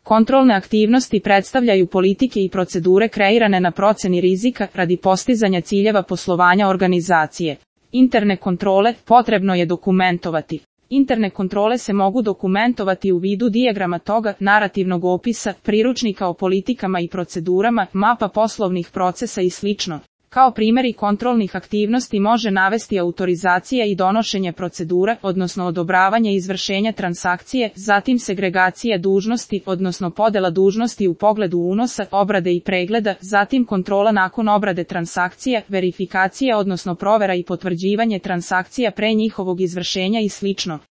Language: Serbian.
Kontrolne aktivnosti predstavljaju politike i procedure kreirane na proceni rizika radi postizanja ciljeva poslovanja organizacije. Interne kontrole potrebno je dokumentovati. Interne kontrole se mogu dokumentovati u vidu dijagrama toga, narativnog opisa, priručnika o politikama i procedurama, mapa poslovnih procesa i sl. Kao primjeri kontrolnih aktivnosti može navesti autorizacija i donošenje procedura, odnosno odobravanje izvršenja transakcije, zatim segregacija dužnosti, odnosno podela dužnosti u pogledu unosa, obrade i pregleda, zatim kontrola nakon obrade transakcija, verifikacija odnosno provera i potvrđivanje transakcija pre njihovog izvršenja i sl.